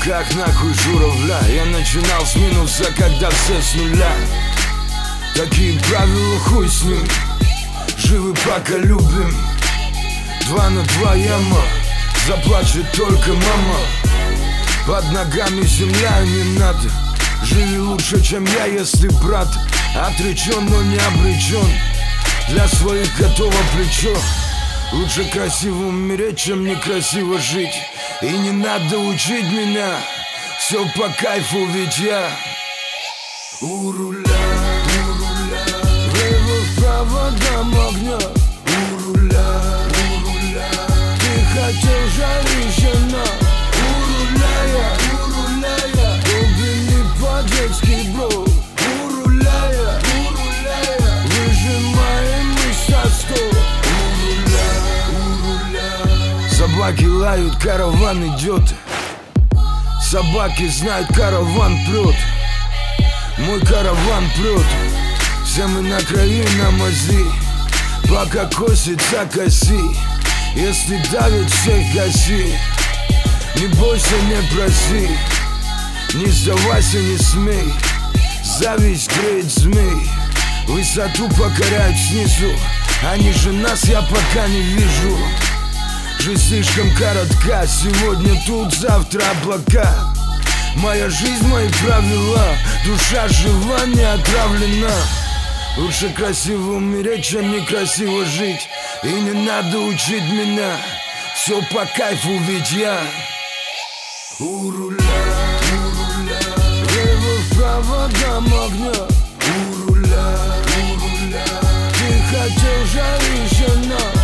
как нахуй журавля. Я начинал с минуса, когда все с нуля. Такие правила, хуй с ним. Живы пока любим. 2 на 2 яма. Заплачет только мама. Под ногами земля, не надо. Живи лучше, чем я, если брат отречен, но не обречен. Для своих готово плечо. Лучше красиво умереть, чем некрасиво жить. И не надо учить меня. Все по кайфу, ведь я у руля. Влево, вправо, дам огня. У руля. Ты хотел жарища на. У руля я. Глубины по-детски, бро. У руля я. Выжимаем мы со 100. Собаки лают, караван идет. Собаки знают, караван прет. Мой караван прет. Все мы на крови, на мази. Пока косится, коси. Если давит, всех гаси. Не бойся, не проси. Не сдавайся, не смей. Зависть греет змей. Высоту покоряют снизу. А ниже нас я пока не вижу. Жизнь слишком коротка. Сегодня тут, завтра облака. Моя жизнь, мои правила. Душа жива, не отравлена. Лучше красиво умереть, чем некрасиво жить. И не надо учить меня. Все по кайфу, ведь я у руля. Влево, вправо, дам огня. У руля. Ты хотел жарища на.